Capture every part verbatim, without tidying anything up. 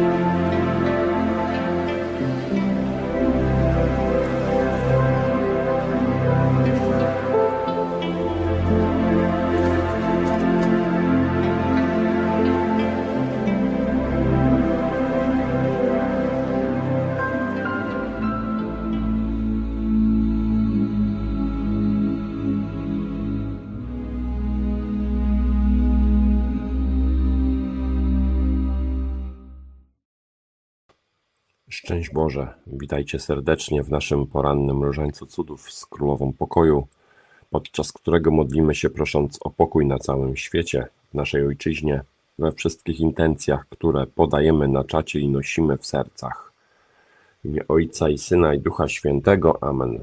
Szczęść Boże, witajcie serdecznie w naszym porannym różańcu cudów z Królową Pokoju, podczas którego modlimy się prosząc o pokój na całym świecie, w naszej Ojczyźnie, we wszystkich intencjach, które podajemy na czacie i nosimy w sercach. W imię Ojca i Syna i Ducha Świętego. Amen.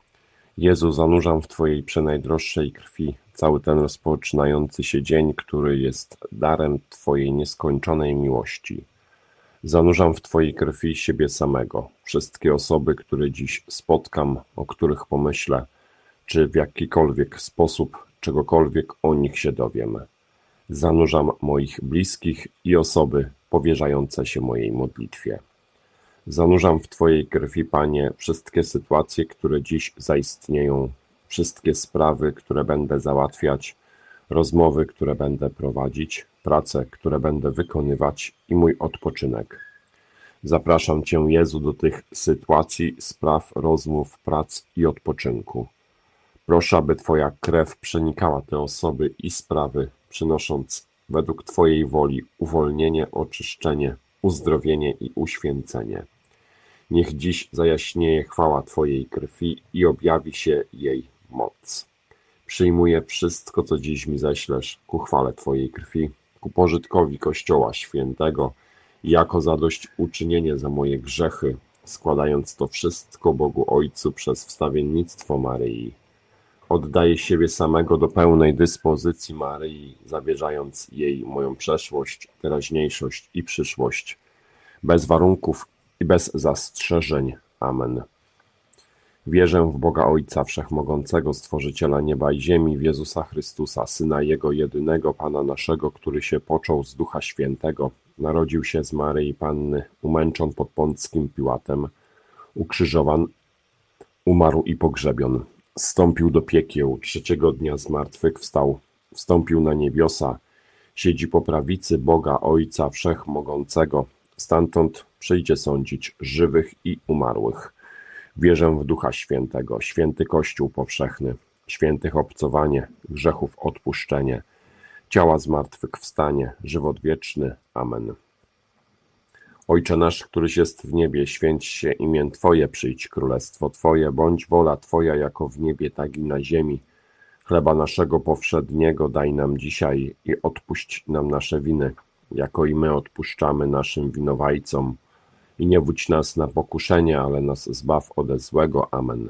Jezu, zanurzam w Twojej przenajdroższej krwi cały ten rozpoczynający się dzień, który jest darem Twojej nieskończonej miłości. Zanurzam w Twojej krwi siebie samego, wszystkie osoby, które dziś spotkam, o których pomyślę, czy w jakikolwiek sposób czegokolwiek o nich się dowiem. Zanurzam moich bliskich i osoby powierzające się mojej modlitwie. Zanurzam w Twojej krwi, Panie, wszystkie sytuacje, które dziś zaistnieją, wszystkie sprawy, które będę załatwiać, rozmowy, które będę prowadzić, prace, które będę wykonywać i mój odpoczynek. Zapraszam Cię, Jezu, do tych sytuacji, spraw, rozmów, prac i odpoczynku. Proszę, aby Twoja krew przenikała te osoby i sprawy, przynosząc według Twojej woli uwolnienie, oczyszczenie, uzdrowienie i uświęcenie. Niech dziś zajaśnieje chwała Twojej krwi i objawi się jej moc. Przyjmuję wszystko, co dziś mi ześlesz, ku chwale Twojej krwi, ku pożytkowi Kościoła Świętego i jako zadośćuczynienie za moje grzechy, składając to wszystko Bogu Ojcu przez wstawiennictwo Maryi. Oddaję siebie samego do pełnej dyspozycji Maryi, zawierzając jej moją przeszłość, teraźniejszość i przyszłość, bez warunków i bez zastrzeżeń. Amen. Wierzę w Boga Ojca Wszechmogącego, Stworzyciela nieba i ziemi, w Jezusa Chrystusa, Syna Jego jedynego, Pana naszego, który się począł z Ducha Świętego, narodził się z Maryi Panny, umęczon pod Pąckim Piłatem, ukrzyżowan, umarł i pogrzebion, zstąpił do piekieł, trzeciego dnia zmartwychwstał, wstąpił na niebiosa, siedzi po prawicy Boga Ojca Wszechmogącego, stamtąd przyjdzie sądzić żywych i umarłych. Wierzę w Ducha Świętego, święty Kościół powszechny, świętych obcowanie, grzechów odpuszczenie, ciała zmartwychwstanie, żywot wieczny. Amen. Ojcze nasz, któryś jest w niebie, święć się imię Twoje, przyjdź królestwo Twoje, bądź wola Twoja jako w niebie, tak i na ziemi. Chleba naszego powszedniego daj nam dzisiaj i odpuść nam nasze winy, jako i my odpuszczamy naszym winowajcom. I nie wódź nas na pokuszenie, ale nas zbaw ode złego. Amen.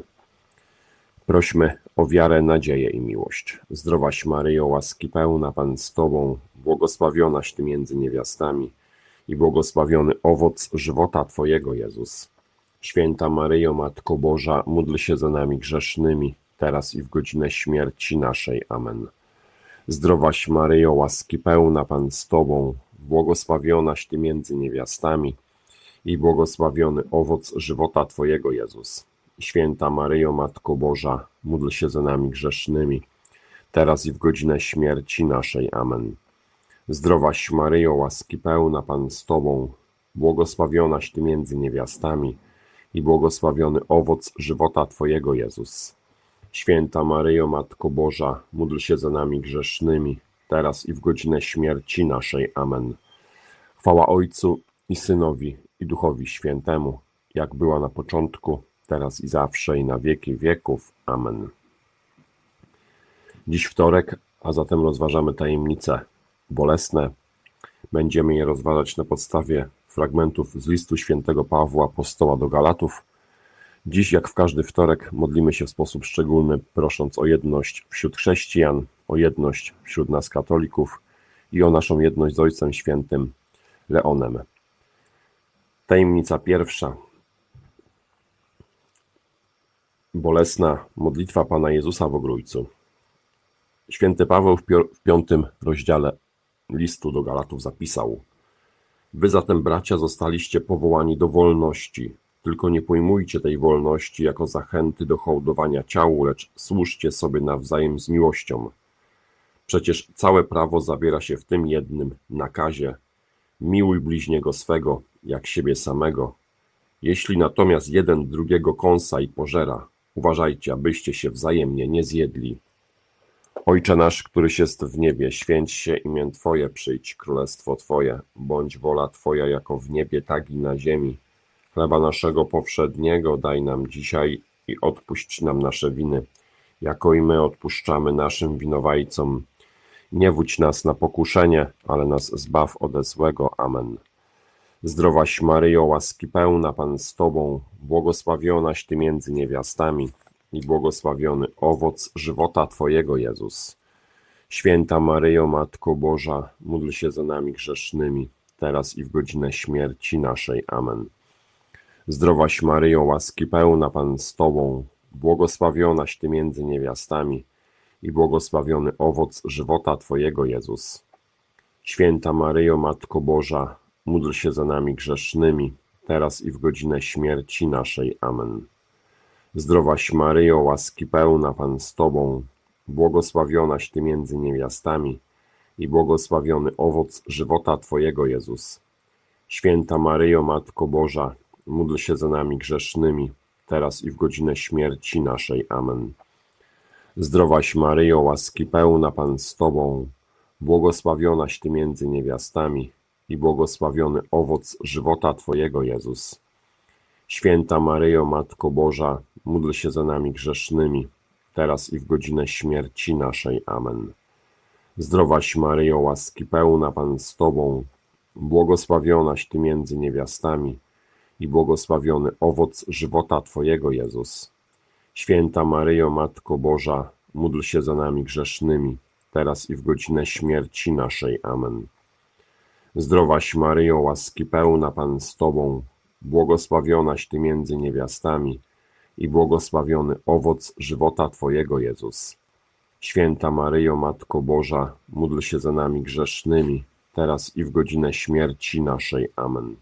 Prośmy o wiarę, nadzieję i miłość. Zdrowaś Maryjo, łaski pełna, Pan z Tobą, błogosławionaś Ty między niewiastami i błogosławiony owoc żywota Twojego, Jezus. Święta Maryjo, Matko Boża, módl się za nami grzesznymi, teraz i w godzinę śmierci naszej. Amen. Zdrowaś Maryjo, łaski pełna, Pan z Tobą, błogosławionaś Ty między niewiastami i błogosławiony owoc żywota Twojego, Jezus. Święta Maryjo, Matko Boża, módl się za nami grzesznymi, teraz i w godzinę śmierci naszej. Amen. Zdrowaś Maryjo, łaski pełna, Pan z Tobą, błogosławionaś Ty między niewiastami i błogosławiony owoc żywota Twojego, Jezus. Święta Maryjo, Matko Boża, módl się za nami grzesznymi, teraz i w godzinę śmierci naszej. Amen. Chwała Ojcu i Synowi i Duchowi Świętemu, jak była na początku, teraz i zawsze i na wieki wieków. Amen. Dziś wtorek, a zatem rozważamy tajemnice bolesne. Będziemy je rozważać na podstawie fragmentów z listu świętego Pawła, apostoła do Galatów. Dziś, jak w każdy wtorek, modlimy się w sposób szczególny, prosząc o jedność wśród chrześcijan, o jedność wśród nas katolików i o naszą jedność z Ojcem Świętym Leonem. Tajemnica pierwsza. Bolesna modlitwa Pana Jezusa w Ogrójcu. Święty Paweł w piątym rozdziale listu do Galatów zapisał: Wy zatem, bracia, zostaliście powołani do wolności, tylko nie pojmujcie tej wolności jako zachęty do hołdowania ciału, lecz służcie sobie nawzajem z miłością. Przecież całe prawo zawiera się w tym jednym nakazie: miłuj bliźniego swego, jak siebie samego. Jeśli natomiast jeden drugiego kąsa i pożera, uważajcie, abyście się wzajemnie nie zjedli. Ojcze nasz, któryś jest w niebie, święć się imię Twoje, przyjdź królestwo Twoje, bądź wola Twoja jako w niebie, tak i na ziemi. Chleba naszego powszedniego daj nam dzisiaj i odpuść nam nasze winy, jako i my odpuszczamy naszym winowajcom. Nie wódź nas na pokuszenie, ale nas zbaw ode złego. Amen. Zdrowaś Maryjo, łaski pełna, Pan z Tobą, błogosławionaś Ty między niewiastami i błogosławiony owoc żywota Twojego, Jezus. Święta Maryjo, Matko Boża, módl się za nami grzesznymi, teraz i w godzinę śmierci naszej. Amen. Zdrowaś Maryjo, łaski pełna, Pan z Tobą, błogosławionaś Ty między niewiastami i błogosławiony owoc żywota Twojego, Jezus. Święta Maryjo, Matko Boża, módl się za nami grzesznymi, teraz i w godzinę śmierci naszej. Amen. Zdrowaś Maryjo, łaski pełna, Pan z Tobą, błogosławionaś Ty między niewiastami i błogosławiony owoc żywota Twojego, Jezus. Święta Maryjo, Matko Boża, módl się za nami grzesznymi, teraz i w godzinę śmierci naszej. Amen. Zdrowaś Maryjo, łaski pełna, Pan z Tobą, błogosławionaś Ty między niewiastami i błogosławiony owoc żywota Twojego, Jezus. Święta Maryjo, Matko Boża, módl się za nami grzesznymi, teraz i w godzinę śmierci naszej. Amen. Zdrowaś Maryjo, łaski pełna, Pan z Tobą, błogosławionaś Ty między niewiastami i błogosławiony owoc żywota Twojego, Jezus. Święta Maryjo, Matko Boża, módl się za nami grzesznymi, teraz i w godzinę śmierci naszej. Amen. Zdrowaś Maryjo, łaski pełna, Pan z Tobą, błogosławionaś Ty między niewiastami i błogosławiony owoc żywota Twojego, Jezus. Święta Maryjo, Matko Boża, módl się za nami grzesznymi, teraz i w godzinę śmierci naszej. Amen.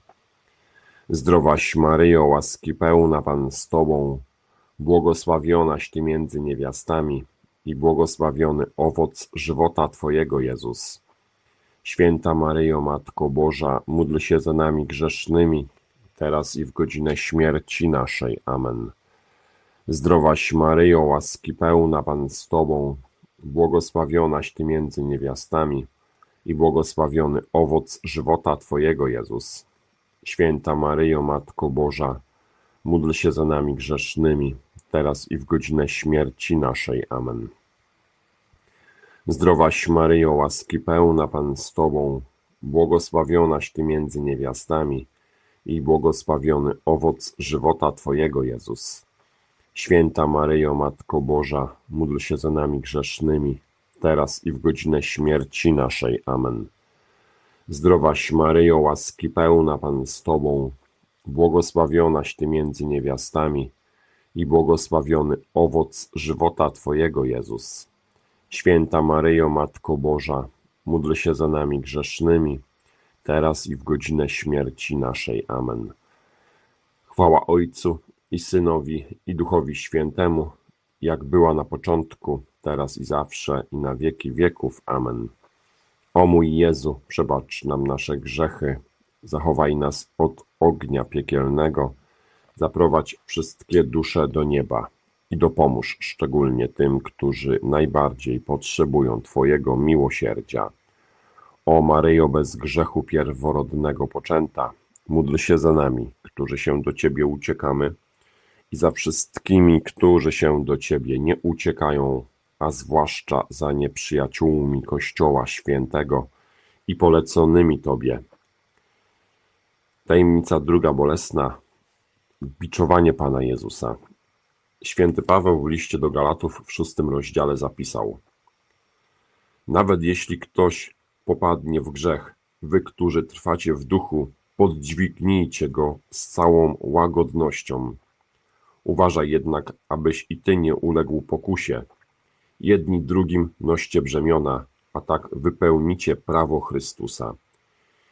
Zdrowaś Maryjo, łaski pełna, Pan z Tobą, błogosławionaś Ty między niewiastami i błogosławiony owoc żywota Twojego, Jezus. Święta Maryjo, Matko Boża, módl się za nami grzesznymi, teraz i w godzinę śmierci naszej. Amen. Zdrowaś Maryjo, łaski pełna, Pan z Tobą, błogosławionaś Ty między niewiastami i błogosławiony owoc żywota Twojego, Jezus. Święta Maryjo, Matko Boża, módl się za nami grzesznymi, teraz i w godzinę śmierci naszej. Amen. Zdrowaś Maryjo, łaski pełna, Pan z Tobą, błogosławionaś Ty między niewiastami i błogosławiony owoc żywota Twojego, Jezus. Święta Maryjo, Matko Boża, módl się za nami grzesznymi, teraz i w godzinę śmierci naszej. Amen. Zdrowaś Maryjo, łaski pełna, Pan z Tobą, błogosławionaś Ty między niewiastami i błogosławiony owoc żywota Twojego, Jezus. Święta Maryjo, Matko Boża, módl się za nami grzesznymi, teraz i w godzinę śmierci naszej. Amen. Chwała Ojcu i Synowi, i Duchowi Świętemu, jak była na początku, teraz i zawsze, i na wieki wieków. Amen. O mój Jezu, przebacz nam nasze grzechy, zachowaj nas od ognia piekielnego, zaprowadź wszystkie dusze do nieba i dopomóż szczególnie tym, którzy najbardziej potrzebują Twojego miłosierdzia. O Maryjo, bez grzechu pierworodnego poczęta, módl się za nami, którzy się do Ciebie uciekamy, i za wszystkimi, którzy się do Ciebie nie uciekają, a zwłaszcza za nieprzyjaciółmi Kościoła Świętego i poleconymi Tobie. Tajemnica druga bolesna. Biczowanie Pana Jezusa. Święty Paweł w liście do Galatów w szóstym rozdziale zapisał: nawet jeśli ktoś popadnie w grzech, wy, którzy trwacie w duchu, poddźwignijcie go z całą łagodnością. Uważaj jednak, abyś i ty nie uległ pokusie. Jedni drugim noście brzemiona, a tak wypełnicie prawo Chrystusa.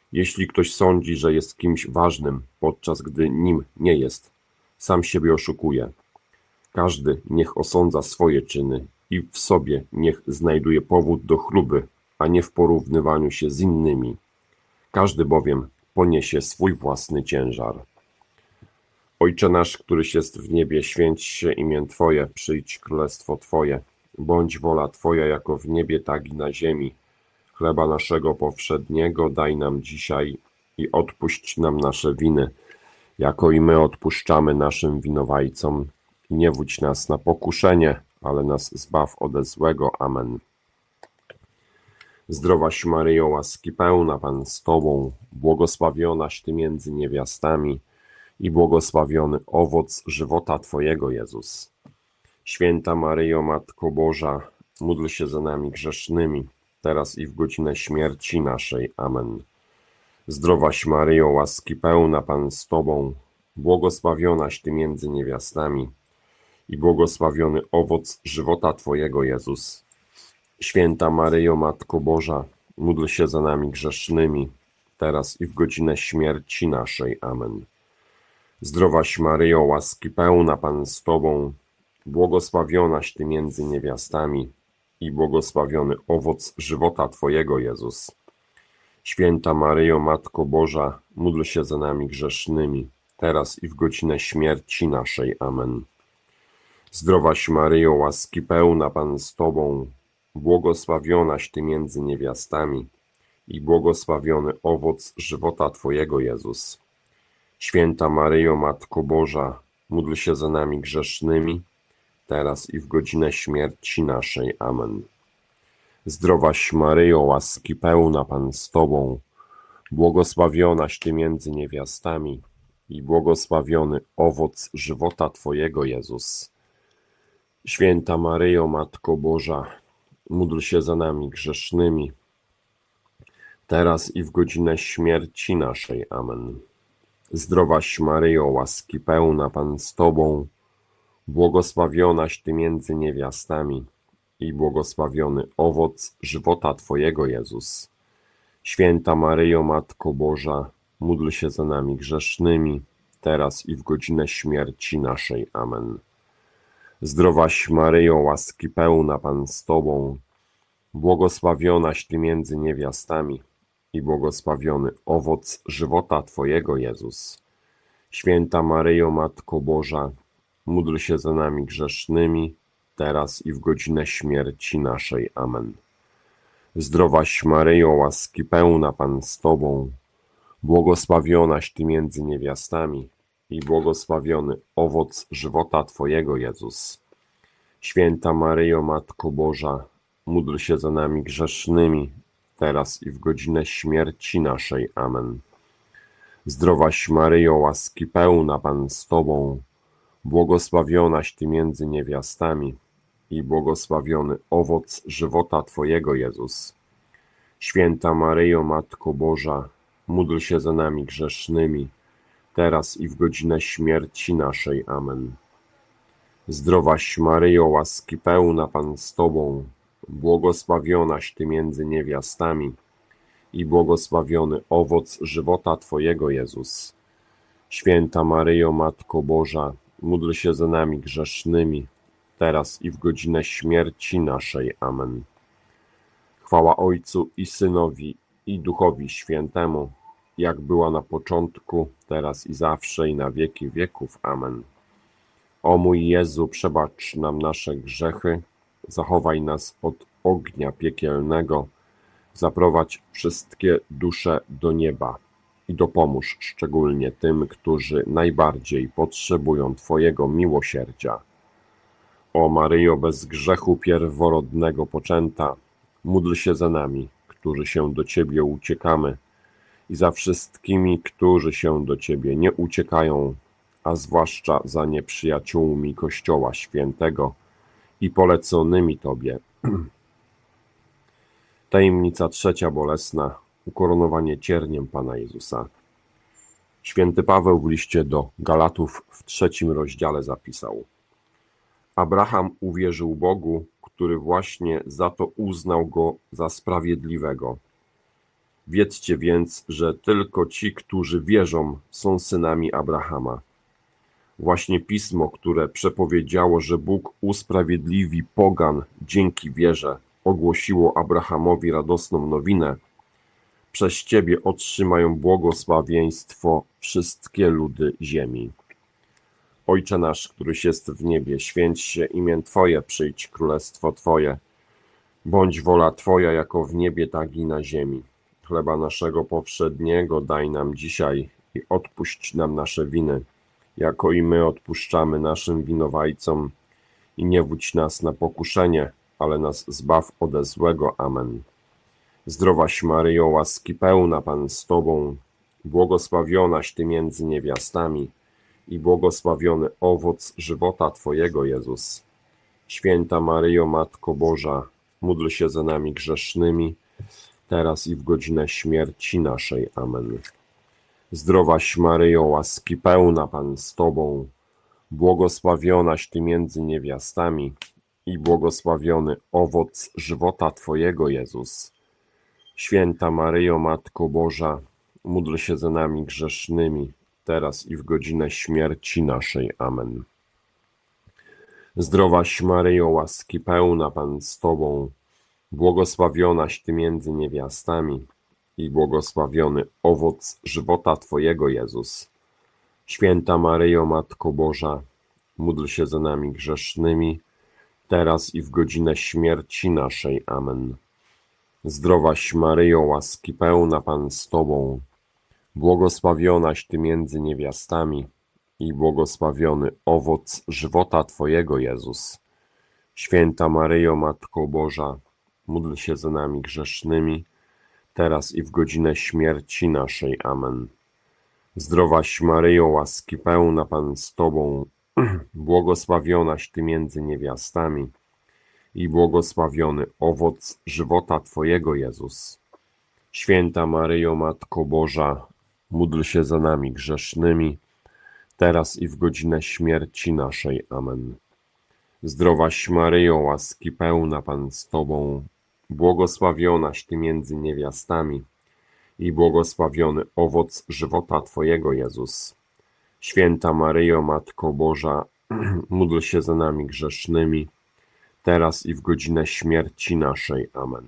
Jeśli ktoś sądzi, że jest kimś ważnym, podczas gdy nim nie jest, sam siebie oszukuje. Każdy niech osądza swoje czyny i w sobie niech znajduje powód do chluby, a nie w porównywaniu się z innymi. Każdy bowiem poniesie swój własny ciężar. Ojcze nasz, któryś jest w niebie, święć się imię Twoje, przyjdź królestwo Twoje. Bądź wola Twoja jako w niebie, tak i na ziemi. Chleba naszego powszedniego daj nam dzisiaj i odpuść nam nasze winy, jako i my odpuszczamy naszym winowajcom. I nie wódź nas na pokuszenie, ale nas zbaw ode złego. Amen. Zdrowaś Maryjo, łaski pełna, Pan z Tobą, błogosławionaś Ty między niewiastami i błogosławiony owoc żywota Twojego, Jezus. Święta Maryjo, Matko Boża, módl się za nami grzesznymi, teraz i w godzinę śmierci naszej. Amen. Zdrowaś Maryjo, łaski pełna, Pan z Tobą, błogosławionaś Ty między niewiastami i błogosławiony owoc żywota Twojego, Jezus. Święta Maryjo, Matko Boża, módl się za nami grzesznymi, teraz i w godzinę śmierci naszej. Amen. Zdrowaś Maryjo, łaski pełna, Pan z Tobą, błogosławionaś Ty między niewiastami i błogosławiony owoc żywota Twojego, Jezus. Święta Maryjo, Matko Boża, módl się za nami grzesznymi, teraz i w godzinę śmierci naszej. Amen. Zdrowaś Maryjo, łaski pełna, Pan z Tobą, błogosławionaś Ty między niewiastami i błogosławiony owoc żywota Twojego, Jezus. Święta Maryjo, Matko Boża, módl się za nami grzesznymi, teraz i w godzinę śmierci naszej. Amen. Zdrowaś Maryjo, łaski pełna, Pan z Tobą, błogosławionaś Ty między niewiastami i błogosławiony owoc żywota Twojego, Jezus. Święta Maryjo, Matko Boża, módl się za nami grzesznymi, teraz i w godzinę śmierci naszej. Amen. Zdrowaś Maryjo, łaski pełna, Pan z Tobą, błogosławionaś Ty między niewiastami i błogosławiony owoc żywota Twojego, Jezus. Święta Maryjo, Matko Boża, módl się za nami grzesznymi, teraz i w godzinę śmierci naszej. Amen. Zdrowaś Maryjo, łaski pełna, Pan z Tobą, błogosławionaś Ty między niewiastami i błogosławiony owoc żywota Twojego, Jezus. Święta Maryjo, Matko Boża, módl się za nami grzesznymi, teraz i w godzinę śmierci naszej. Amen. Zdrowaś Maryjo, łaski pełna, Pan z Tobą, błogosławionaś Ty między niewiastami i błogosławiony owoc żywota Twojego, Jezus. Święta Maryjo, Matko Boża, módl się za nami grzesznymi, teraz i w godzinę śmierci naszej. Amen. Zdrowaś Maryjo, łaski pełna, Pan z Tobą, błogosławionaś Ty między niewiastami i błogosławiony owoc żywota Twojego, Jezus. Święta Maryjo, Matko Boża, módl się za nami grzesznymi, teraz i w godzinę śmierci naszej. Amen. Zdrowaś Maryjo, łaski pełna, Pan z Tobą, błogosławionaś Ty między niewiastami i błogosławiony owoc żywota Twojego, Jezus. Święta Maryjo, Matko Boża, módl się za nami grzesznymi, teraz i w godzinę śmierci naszej. Amen. Chwała Ojcu i Synowi i Duchowi Świętemu, jak była na początku, teraz i zawsze i na wieki wieków. Amen. O mój Jezu, przebacz nam nasze grzechy, zachowaj nas od ognia piekielnego, zaprowadź wszystkie dusze do nieba i dopomóż szczególnie tym, którzy najbardziej potrzebują Twojego miłosierdzia. O Maryjo, bez grzechu pierworodnego poczęta, módl się za nami, którzy się do Ciebie uciekamy, i za wszystkimi, którzy się do Ciebie nie uciekają, a zwłaszcza za nieprzyjaciółmi Kościoła Świętego i poleconymi Tobie. Tajemnica trzecia bolesna. Ukoronowanie cierniem Pana Jezusa. Święty Paweł w liście do Galatów w trzecim rozdziale zapisał: Abraham uwierzył Bogu, który właśnie za to uznał go za sprawiedliwego. Wiedzcie więc, że tylko ci, którzy wierzą, są synami Abrahama. Właśnie Pismo, które przepowiedziało, że Bóg usprawiedliwi pogan dzięki wierze, ogłosiło Abrahamowi radosną nowinę. Przez Ciebie otrzymają błogosławieństwo wszystkie ludy ziemi. Ojcze nasz, któryś jest w niebie, święć się imię Twoje, przyjdź królestwo Twoje. Bądź wola Twoja jako w niebie, tak i na ziemi. Chleba naszego powszedniego daj nam dzisiaj i odpuść nam nasze winy, jako i my odpuszczamy naszym winowajcom. I nie wódź nas na pokuszenie, ale nas zbaw ode złego. Amen. Zdrowaś Maryjo, łaski pełna, Pan z Tobą, błogosławionaś Ty między niewiastami i błogosławiony owoc żywota Twojego, Jezus. Święta Maryjo, Matko Boża, módl się za nami grzesznymi, teraz i w godzinę śmierci naszej. Amen. Zdrowaś Maryjo, łaski pełna, Pan z Tobą, błogosławionaś Ty między niewiastami i błogosławiony owoc żywota Twojego, Jezus. Święta Maryjo, Matko Boża, módl się za nami grzesznymi, teraz i w godzinę śmierci naszej. Amen. Zdrowaś Maryjo, łaski pełna, Pan z Tobą, błogosławionaś Ty między niewiastami i błogosławiony owoc żywota Twojego, Jezus. Święta Maryjo, Matko Boża, módl się za nami grzesznymi, teraz i w godzinę śmierci naszej. Amen. Zdrowaś Maryjo, łaski pełna, Pan z Tobą, błogosławionaś Ty między niewiastami i błogosławiony owoc żywota Twojego, Jezus. Święta Maryjo, Matko Boża, módl się za nami grzesznymi, teraz i w godzinę śmierci naszej. Amen. Zdrowaś Maryjo, łaski pełna, Pan z Tobą, błogosławionaś Ty między niewiastami i błogosławiony owoc żywota Twojego, Jezus. Święta Maryjo, Matko Boża, módl się za nami grzesznymi, teraz i w godzinę śmierci naszej. Amen. Zdrowaś Maryjo, łaski pełna, Pan z Tobą, błogosławionaś Ty między niewiastami i błogosławiony owoc żywota Twojego, Jezus. Święta Maryjo, Matko Boża, módl się za nami grzesznymi, teraz i w godzinę śmierci naszej. Amen.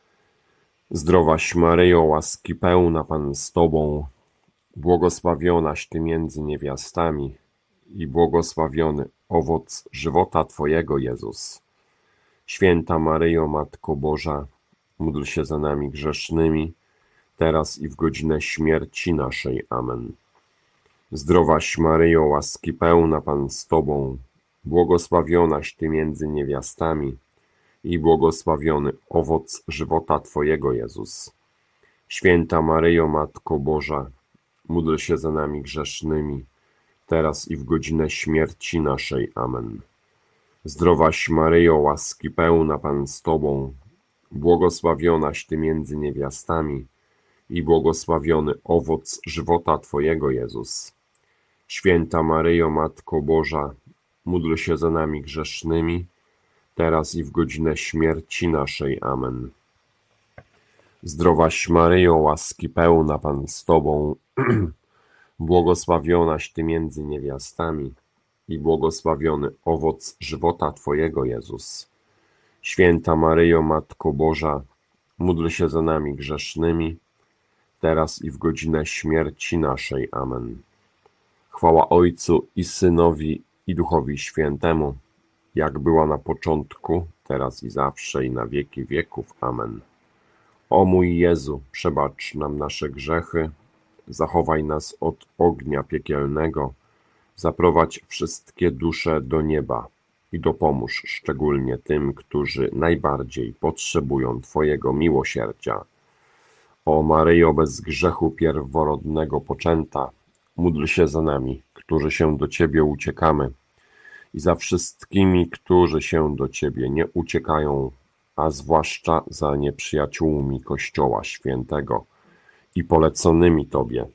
Zdrowaś Maryjo, łaski pełna, Pan z Tobą, błogosławionaś Ty między niewiastami i błogosławiony owoc żywota Twojego, Jezus. Święta Maryjo, Matko Boża, módl się za nami grzesznymi, teraz i w godzinę śmierci naszej. Amen. Zdrowaś Maryjo, łaski pełna, Pan z Tobą, błogosławionaś Ty między niewiastami i błogosławiony owoc żywota Twojego, Jezus. Święta Maryjo, Matko Boża, módl się za nami grzesznymi, teraz i w godzinę śmierci naszej. Amen. Zdrowaś Maryjo, łaski pełna, Pan z Tobą, błogosławionaś Ty między niewiastami i błogosławiony owoc żywota Twojego, Jezus. Święta Maryjo, Matko Boża, módl się za nami grzesznymi, teraz i w godzinę śmierci naszej. Amen. Zdrowaś Maryjo, łaski pełna, Pan z Tobą, błogosławionaś Ty między niewiastami i błogosławiony owoc żywota Twojego, Jezus. Święta Maryjo, Matko Boża, módl się za nami grzesznymi, teraz i w godzinę śmierci naszej. Amen. Chwała Ojcu i Synowi i Duchowi Świętemu, jak była na początku, teraz i zawsze i na wieki wieków. Amen. O mój Jezu, przebacz nam nasze grzechy, zachowaj nas od ognia piekielnego, zaprowadź wszystkie dusze do nieba i dopomóż szczególnie tym, którzy najbardziej potrzebują Twojego miłosierdzia. O Maryjo, bez grzechu pierworodnego poczęta, módl się za nami, którzy się do Ciebie uciekamy, i za wszystkimi, którzy się do Ciebie nie uciekają, a zwłaszcza za nieprzyjaciółmi Kościoła Świętego i poleconymi Tobie.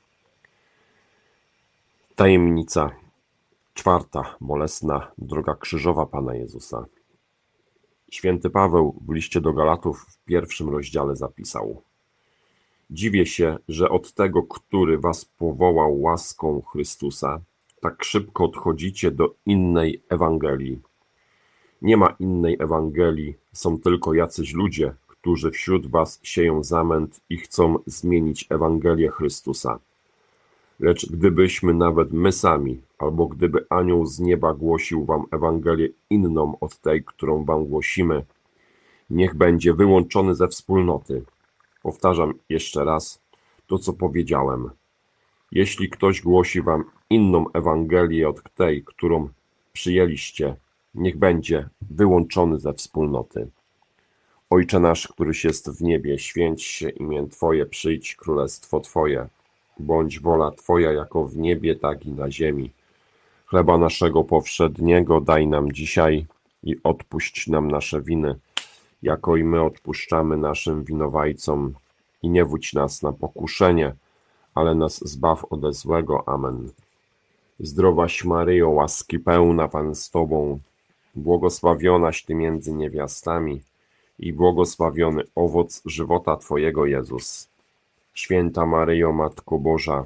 Tajemnica czwarta, bolesna droga krzyżowa Pana Jezusa. Święty Paweł w liście do Galatów w pierwszym rozdziale zapisał: Dziwię się, że od tego, który was powołał łaską Chrystusa, tak szybko odchodzicie do innej Ewangelii. Nie ma innej Ewangelii, są tylko jacyś ludzie, którzy wśród was sieją zamęt i chcą zmienić Ewangelię Chrystusa. Lecz gdybyśmy nawet my sami, albo gdyby anioł z nieba głosił wam Ewangelię inną od tej, którą wam głosimy, niech będzie wyłączony ze wspólnoty. Powtarzam jeszcze raz to, co powiedziałem. Jeśli ktoś głosi wam inną Ewangelię od tej, którą przyjęliście, niech będzie wyłączony ze wspólnoty. Ojcze nasz, któryś jest w niebie, święć się imię Twoje, przyjdź królestwo Twoje. Bądź wola Twoja jako w niebie, tak i na ziemi. Chleba naszego powszedniego daj nam dzisiaj i odpuść nam nasze winy, jako i my odpuszczamy naszym winowajcom. I nie wódź nas na pokuszenie, ale nas zbaw ode złego. Amen. Zdrowaś Maryjo, łaski pełna, Pan z Tobą, błogosławionaś Ty między niewiastami i błogosławiony owoc żywota Twojego, Jezus. Święta Maryjo, Matko Boża,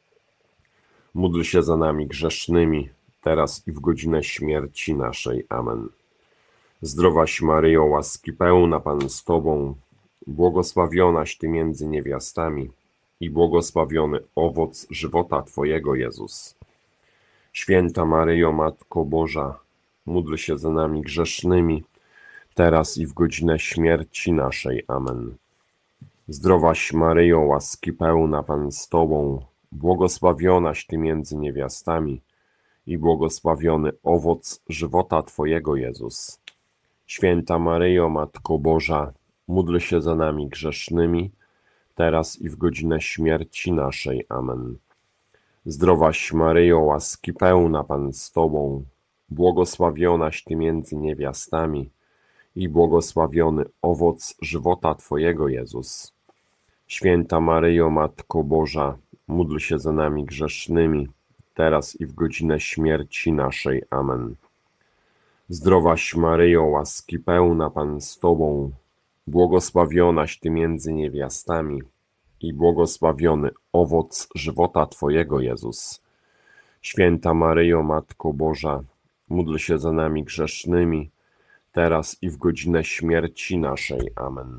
módl się za nami grzesznymi, teraz i w godzinę śmierci naszej. Amen. Zdrowaś Maryjo, łaski pełna, Pan z Tobą, błogosławionaś Ty między niewiastami i błogosławiony owoc żywota Twojego, Jezus. Święta Maryjo, Matko Boża, módl się za nami grzesznymi, teraz i w godzinę śmierci naszej. Amen. Zdrowaś Maryjo, łaski pełna, Pan z Tobą, błogosławionaś Ty między niewiastami i błogosławiony owoc żywota Twojego, Jezus. Święta Maryjo, Matko Boża, módl się za nami grzesznymi, teraz i w godzinę śmierci naszej. Amen. Zdrowaś Maryjo, łaski pełna, Pan z Tobą, błogosławionaś Ty między niewiastami i błogosławiony owoc żywota Twojego, Jezus. Święta Maryjo, Matko Boża, módl się za nami grzesznymi, teraz i w godzinę śmierci naszej. Amen. Zdrowaś Maryjo, łaski pełna, Pan z Tobą, błogosławionaś Ty między niewiastami i błogosławiony owoc żywota Twojego, Jezus. Święta Maryjo, Matko Boża, módl się za nami grzesznymi, teraz i w godzinę śmierci naszej. Amen.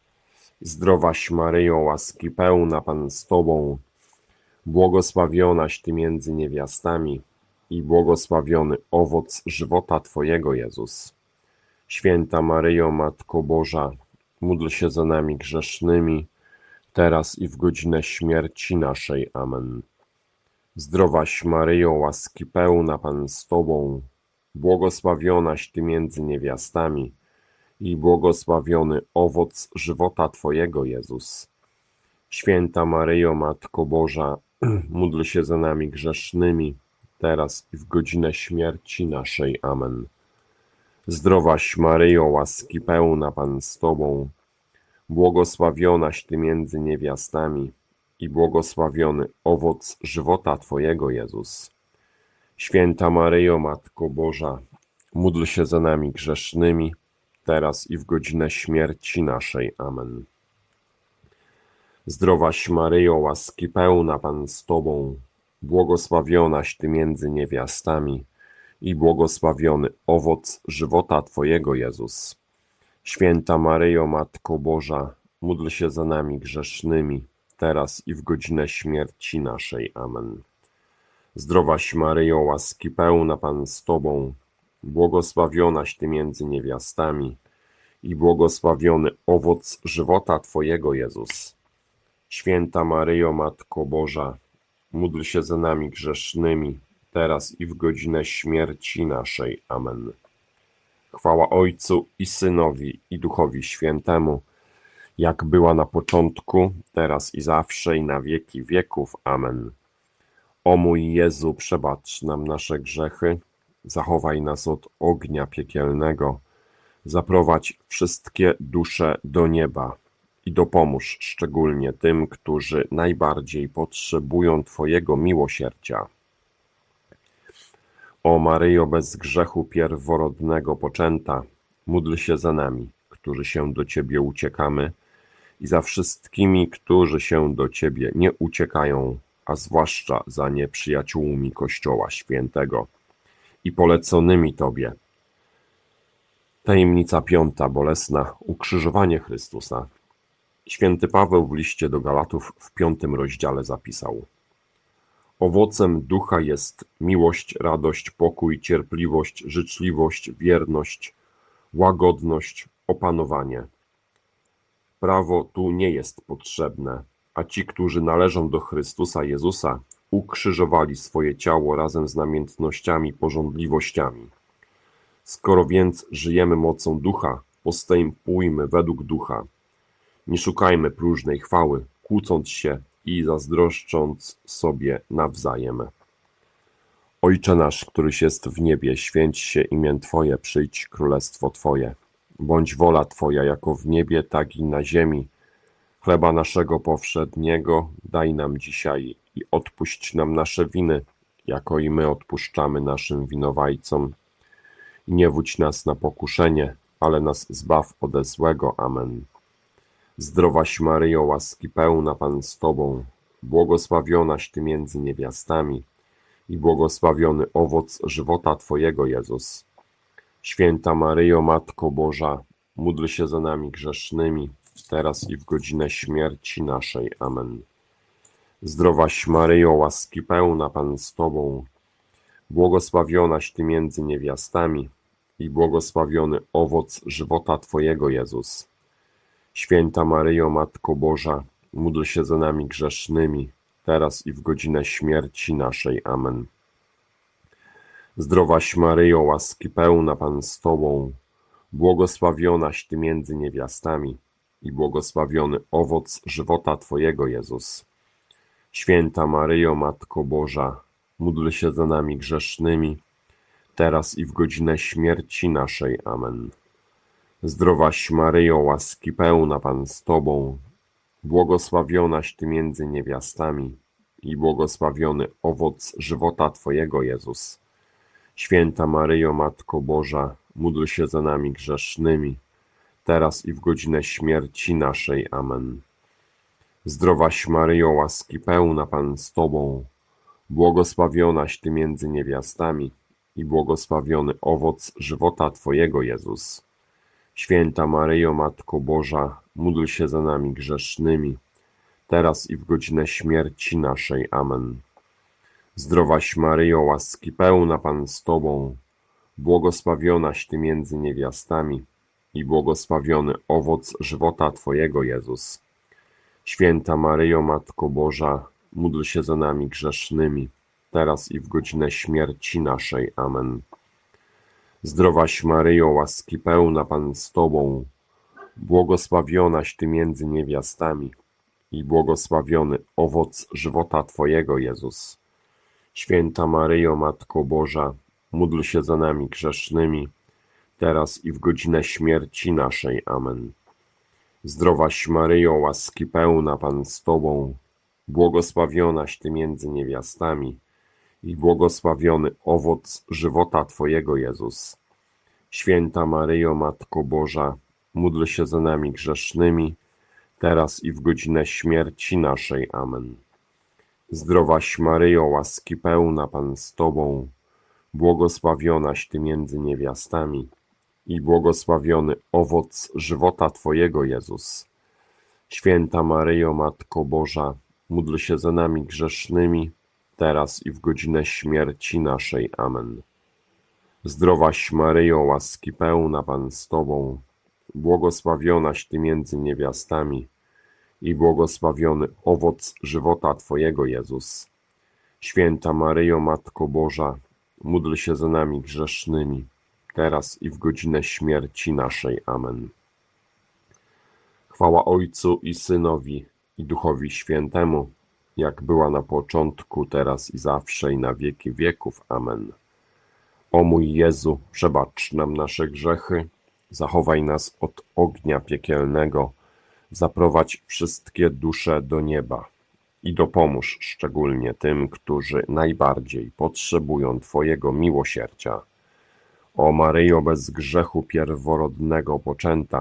Zdrowaś Maryjo, łaski pełna, Pan z Tobą, błogosławionaś Ty między niewiastami i błogosławiony owoc żywota Twojego, Jezus. Święta Maryjo, Matko Boża, módl się za nami grzesznymi, teraz i w godzinę śmierci naszej. Amen. Zdrowaś Maryjo, łaski pełna, Pan z Tobą, błogosławionaś Ty między niewiastami i błogosławiony owoc żywota Twojego, Jezus. Święta Maryjo, Matko Boża, módl się za nami grzesznymi, teraz i w godzinę śmierci naszej. Amen. Zdrowaś Maryjo, łaski pełna, Pan z Tobą, błogosławionaś Ty między niewiastami i błogosławiony owoc żywota Twojego, Jezus. Święta Maryjo, Matko Boża, módl się za nami grzesznymi, teraz i w godzinę śmierci naszej. Amen. Zdrowaś Maryjo, łaski pełna, Pan z Tobą, błogosławionaś Ty między niewiastami i błogosławiony owoc żywota Twojego, Jezus. Święta Maryjo, Matko Boża, módl się za nami grzesznymi, teraz i w godzinę śmierci naszej. Amen. Zdrowaś Maryjo, łaski pełna, Pan z Tobą, błogosławionaś Ty między niewiastami i błogosławiony owoc żywota Twojego, Jezus. Święta Maryjo, Matko Boża, módl się za nami grzesznymi, teraz i w godzinę śmierci naszej. Amen. Chwała Ojcu i Synowi i Duchowi Świętemu, jak była na początku, teraz i zawsze i na wieki wieków. Amen. O mój Jezu, przebacz nam nasze grzechy, zachowaj nas od ognia piekielnego, zaprowadź wszystkie dusze do nieba i dopomóż szczególnie tym, którzy najbardziej potrzebują Twojego miłosierdzia. O Maryjo, bez grzechu pierworodnego poczęta, módl się za nami, którzy się do Ciebie uciekamy i za wszystkimi, którzy się do Ciebie nie uciekają, a zwłaszcza za nieprzyjaciółmi Kościoła Świętego i poleconymi Tobie. Tajemnica piąta, bolesna, ukrzyżowanie Chrystusa. Święty Paweł w liście do Galatów w piątym rozdziale zapisał: Owocem ducha jest miłość, radość, pokój, cierpliwość, życzliwość, wierność, łagodność, opanowanie. Prawo tu nie jest potrzebne, a ci, którzy należą do Chrystusa Jezusa, ukrzyżowali swoje ciało razem z namiętnościami, pożądliwościami. Skoro więc żyjemy mocą ducha, postępujmy według ducha. Nie szukajmy próżnej chwały, kłócąc się i zazdroszcząc sobie nawzajem. Ojcze nasz, któryś jest w niebie, święć się imię Twoje, przyjdź królestwo Twoje. Bądź wola Twoja jako w niebie, tak i na ziemi. Chleba naszego powszedniego daj nam dzisiaj i odpuść nam nasze winy, jako i my odpuszczamy naszym winowajcom. I nie wódź nas na pokuszenie, ale nas zbaw ode złego. Amen. Zdrowaś Maryjo, łaski pełna, Pan z Tobą, błogosławionaś Ty między niewiastami i błogosławiony owoc żywota Twojego, Jezus. Święta Maryjo, Matko Boża, módl się za nami grzesznymi, teraz i w godzinę śmierci naszej. Amen. Zdrowaś Maryjo, łaski pełna, Pan z Tobą, błogosławionaś Ty między niewiastami i błogosławiony owoc żywota Twojego, Jezus. Święta Maryjo, Matko Boża, módl się za nami grzesznymi, teraz i w godzinę śmierci naszej. Amen. Zdrowaś Maryjo, łaski pełna, Pan z Tobą, błogosławionaś Ty między niewiastami i błogosławiony owoc żywota Twojego, Jezus. Święta Maryjo, Matko Boża, módl się za nami grzesznymi, teraz i w godzinę śmierci naszej. Amen. Zdrowaś Maryjo, łaski pełna, Pan z Tobą, błogosławionaś Ty między niewiastami i błogosławiony owoc żywota Twojego, Jezus. Święta Maryjo, Matko Boża, módl się za nami grzesznymi, teraz i w godzinę śmierci naszej. Amen. Zdrowaś Maryjo, łaski pełna, Pan z Tobą, błogosławionaś Ty między niewiastami i błogosławiony owoc żywota Twojego, Jezus. Święta Maryjo, Matko Boża, módl się za nami grzesznymi, teraz i w godzinę śmierci naszej. Amen. Zdrowaś Maryjo, łaski pełna, Pan z Tobą, błogosławionaś Ty między niewiastami i błogosławiony owoc żywota Twojego, Jezus. Święta Maryjo, Matko Boża, módl się za nami grzesznymi, teraz i w godzinę śmierci naszej. Amen. Zdrowaś Maryjo, łaski pełna, Pan z Tobą, błogosławionaś Ty między niewiastami i błogosławiony owoc żywota Twojego, Jezus. Święta Maryjo, Matko Boża, módl się za nami grzesznymi, teraz i w godzinę śmierci naszej. Amen. Zdrowaś Maryjo, łaski pełna, Pan z Tobą, błogosławionaś Ty między niewiastami i błogosławiony owoc żywota Twojego, Jezus. Święta Maryjo, Matko Boża, módl się za nami grzesznymi, teraz i w godzinę śmierci naszej. Amen. Zdrowaś Maryjo, łaski pełna, Pan z Tobą, błogosławionaś Ty między niewiastami i błogosławiony owoc żywota Twojego, Jezus. Święta Maryjo, Matko Boża, módl się za nami grzesznymi, teraz i w godzinę śmierci naszej. Amen. Zdrowaś Maryjo, łaski pełna, Pan z Tobą, błogosławionaś Ty między niewiastami i błogosławiony owoc żywota Twojego, Jezus. Święta Maryjo, Matko Boża, módl się za nami grzesznymi, teraz i w godzinę śmierci naszej. Amen. Chwała Ojcu i Synowi, i Duchowi Świętemu, jak była na początku, teraz i zawsze, i na wieki wieków. Amen. O mój Jezu, przebacz nam nasze grzechy, zachowaj nas od ognia piekielnego, zaprowadź wszystkie dusze do nieba i dopomóż szczególnie tym, którzy najbardziej potrzebują Twojego miłosierdzia. O Maryjo, bez grzechu pierworodnego poczęta,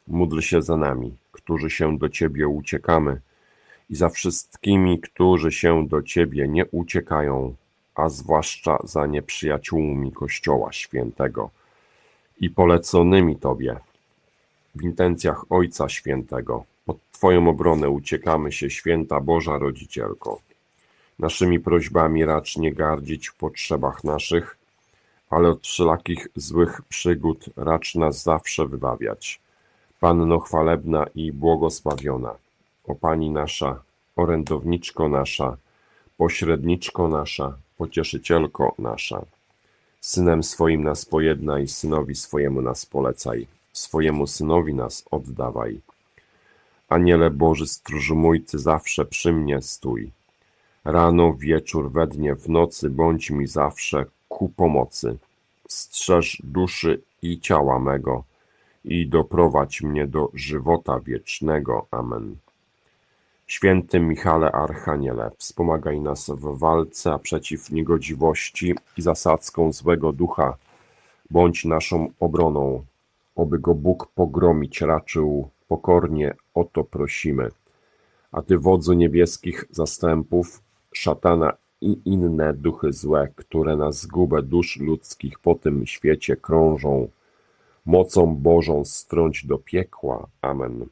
Módl się za nami, którzy się do Ciebie uciekamy, i za wszystkimi, którzy się do Ciebie nie uciekają, a zwłaszcza za nieprzyjaciółmi Kościoła Świętego i poleconymi Tobie. W intencjach Ojca Świętego, pod Twoją obronę uciekamy się, Święta Boża Rodzicielko. Naszymi prośbami racz nie gardzić w potrzebach naszych, ale od wszelakich złych przygód racz nas zawsze wybawiać. Panno chwalebna i błogosławiona, o Pani nasza, orędowniczko nasza, pośredniczko nasza, pocieszycielko nasza. Synem swoim nas pojednaj, synowi swojemu nas polecaj, swojemu synowi nas oddawaj. Aniele Boży, stróżu mój, Ty zawsze przy mnie stój. Rano, wieczór, we dnie, w nocy bądź mi zawsze ku pomocy. Strzeż duszy i ciała mego i doprowadź mnie do żywota wiecznego. Amen. Święty Michale Archaniele, wspomagaj nas w walce, a przeciw niegodziwości i zasadzką złego ducha bądź naszą obroną, oby go Bóg pogromić raczył, pokornie o to prosimy. A Ty, wodzu niebieskich zastępów, szatana i inne duchy złe, które na zgubę dusz ludzkich po tym świecie krążą, mocą Bożą strąć do piekła. Amen.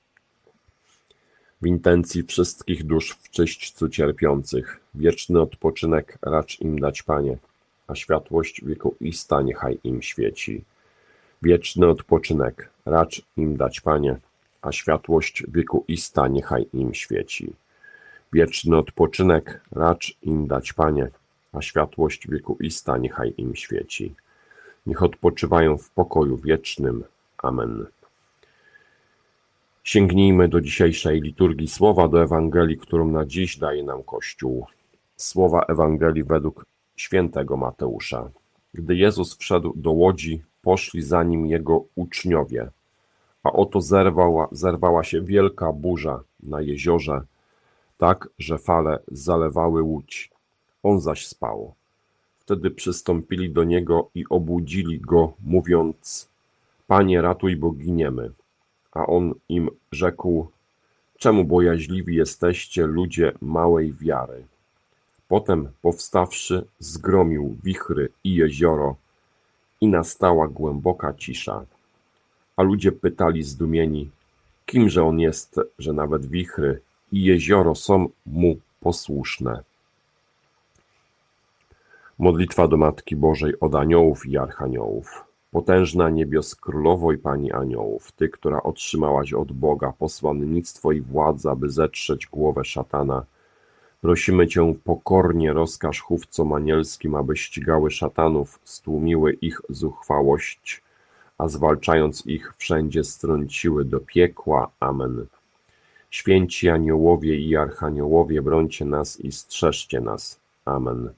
W intencji wszystkich dusz w czyśćcu cierpiących, wieczny odpoczynek racz im dać, Panie, a światłość wiekuista niechaj im świeci. Wieczny odpoczynek racz im dać, Panie, a światłość wiekuista niechaj im świeci. Wieczny odpoczynek racz im dać, Panie, a światłość wiekuista niechaj im świeci. Niech odpoczywają w pokoju wiecznym. Amen. Sięgnijmy do dzisiejszej liturgii słowa, do Ewangelii, którą na dziś daje nam Kościół. Słowa Ewangelii według świętego Mateusza. Gdy Jezus wszedł do łodzi, poszli za nim jego uczniowie, a oto zerwała, zerwała się wielka burza na jeziorze, tak, że fale zalewały łódź. On zaś spał. Wtedy przystąpili do niego i obudzili go, mówiąc: Panie, ratuj, bo giniemy. A on im rzekł: czemu bojaźliwi jesteście, ludzie małej wiary? Potem, powstawszy, zgromił wichry i jezioro i nastała głęboka cisza. A ludzie pytali zdumieni, kimże on jest, że nawet wichry i jezioro są mu posłuszne. Modlitwa do Matki Bożej od aniołów i archaniołów. Potężna niebios królowo i Pani aniołów, Ty, która otrzymałaś od Boga posłannictwo i władzę, aby zetrzeć głowę szatana, prosimy Cię pokornie, rozkaż chówcom anielskim, aby ścigały szatanów, stłumiły ich zuchwałość, a zwalczając ich wszędzie strąciły do piekła. Amen. Święci aniołowie i archaniołowie, brońcie nas i strzeżcie nas. Amen.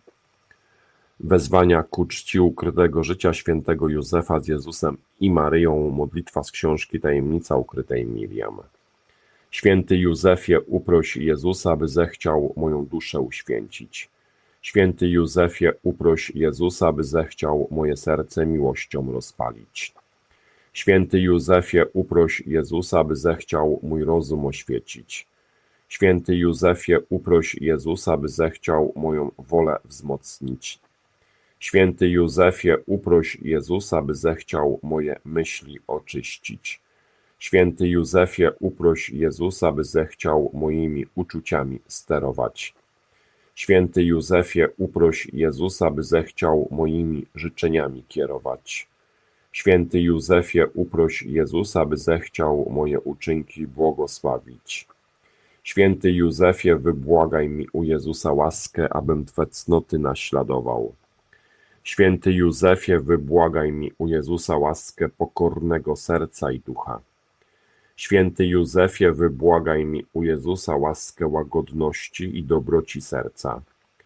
Wezwania ku czci ukrytego życia świętego Józefa z Jezusem i Maryją, modlitwa z książki Tajemnica ukrytej Miriam. Święty Józefie, uproś Jezusa, by zechciał moją duszę uświęcić. Święty Józefie, uproś Jezusa, by zechciał moje serce miłością rozpalić. Święty Józefie, uproś Jezusa, by zechciał mój rozum oświecić. Święty Józefie, uproś Jezusa, by zechciał moją wolę wzmocnić. Święty Józefie, uproś Jezusa, by zechciał moje myśli oczyścić. Święty Józefie, uproś Jezusa, by zechciał moimi uczuciami sterować. Święty Józefie, uproś Jezusa, by zechciał moimi życzeniami kierować. Święty Józefie, uproś Jezusa, by zechciał moje uczynki błogosławić. Święty Józefie, wybłagaj mi u Jezusa łaskę, abym Twe cnoty naśladował. Święty Józefie, wybłagaj mi u Jezusa łaskę pokornego serca i ducha. Święty Józefie, wybłagaj mi u Jezusa łaskę łagodności i dobroci serca.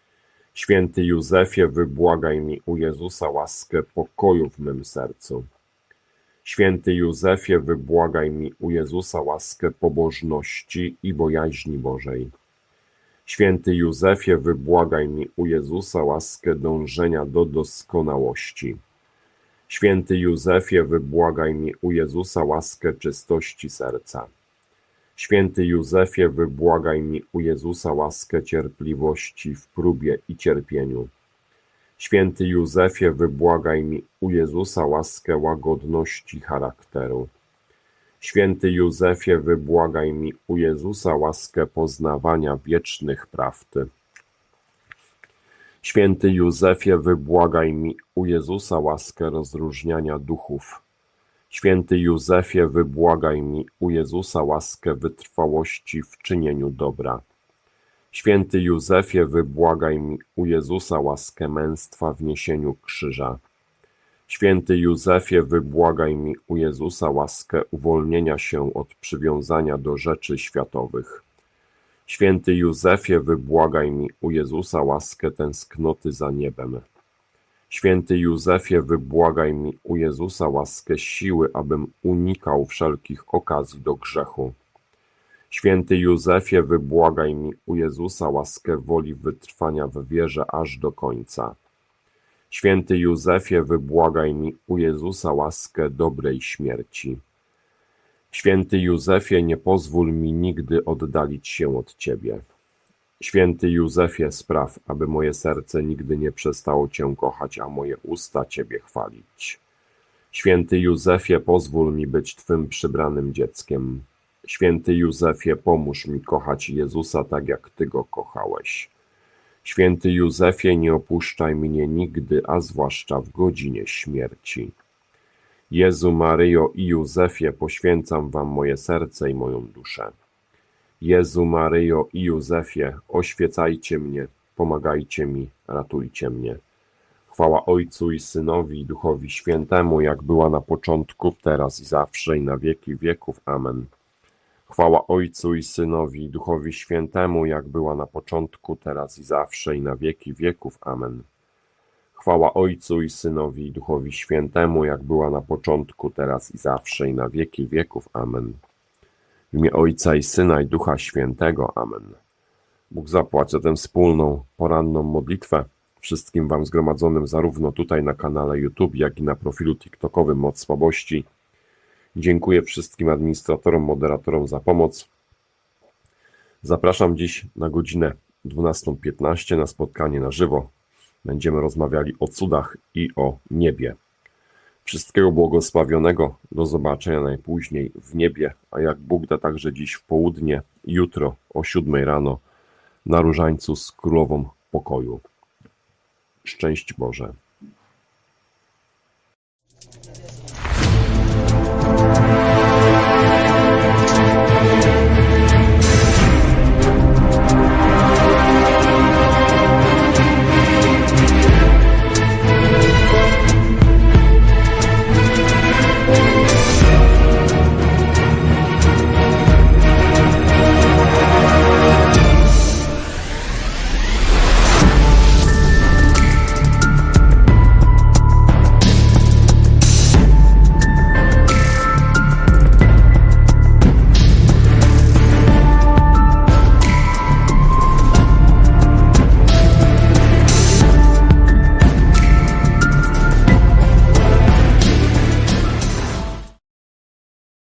Święty Józefie, wybłagaj mi u Jezusa łaskę pokoju w mym sercu. Święty Józefie, wybłagaj mi u Jezusa łaskę pobożności i bojaźni Bożej. Święty Józefie, wybłagaj mi u Jezusa łaskę dążenia do doskonałości. Święty Józefie, wybłagaj mi u Jezusa łaskę czystości serca. Święty Józefie, wybłagaj mi u Jezusa łaskę cierpliwości w próbie i cierpieniu. Święty Józefie, wybłagaj mi u Jezusa łaskę łagodności charakteru. Święty Józefie, wybłagaj mi u Jezusa łaskę poznawania wiecznych prawd. Święty Józefie, wybłagaj mi u Jezusa łaskę rozróżniania duchów. Święty Józefie, wybłagaj mi u Jezusa łaskę wytrwałości w czynieniu dobra. Święty Józefie, wybłagaj mi u Jezusa łaskę męstwa w niesieniu krzyża. Święty Józefie, wybłagaj mi u Jezusa łaskę uwolnienia się od przywiązania do rzeczy światowych. Święty Józefie, wybłagaj mi u Jezusa łaskę tęsknoty za niebem. Święty Józefie, wybłagaj mi u Jezusa łaskę siły, abym unikał wszelkich okazji do grzechu. Święty Józefie, wybłagaj mi u Jezusa łaskę woli wytrwania w wierze aż do końca. Święty Józefie, wybłagaj mi u Jezusa łaskę dobrej śmierci. Święty Józefie, nie pozwól mi nigdy oddalić się od Ciebie. Święty Józefie, spraw, aby moje serce nigdy nie przestało Cię kochać, a moje usta Ciebie chwalić. Święty Józefie, pozwól mi być Twym przybranym dzieckiem. Święty Józefie, pomóż mi kochać Jezusa tak, jak Ty Go kochałeś. Święty Józefie, nie opuszczaj mnie nigdy, a zwłaszcza w godzinie śmierci. Jezu, Maryjo i Józefie, poświęcam Wam moje serce i moją duszę. Jezu, Maryjo i Józefie, oświecajcie mnie, pomagajcie mi, ratujcie mnie. Chwała Ojcu i Synowi i Duchowi Świętemu, jak była na początku, teraz i zawsze, i na wieki wieków. Amen. Chwała Ojcu i Synowi i Duchowi Świętemu, jak była na początku, teraz i zawsze, i na wieki wieków. Amen. Chwała Ojcu i Synowi i Duchowi Świętemu, jak była na początku, teraz i zawsze, i na wieki wieków. Amen. W imię Ojca i Syna i Ducha Świętego. Amen. Bóg zapłać za tę wspólną, poranną modlitwę wszystkim Wam zgromadzonym zarówno tutaj na kanale YouTube, jak i na profilu TikTokowym Moc Słabości. Dziękuję wszystkim administratorom, moderatorom za pomoc. Zapraszam dziś na godzinę dwunastą piętnaście na spotkanie na żywo. Będziemy rozmawiali o cudach i o niebie. Wszystkiego błogosławionego, do zobaczenia najpóźniej w niebie, a jak Bóg da także dziś w południe, jutro o siódmej rano na Różańcu z Królową Pokoju. Szczęść Boże.